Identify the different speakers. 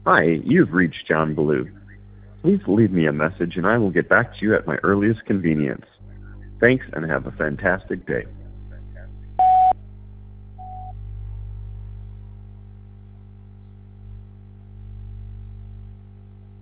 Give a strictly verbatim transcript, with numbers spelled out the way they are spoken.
Speaker 1: Hi, you've reached John Blue. Please leave me a message and I will get back to you at my earliest convenience. Thanks and have a fantastic day.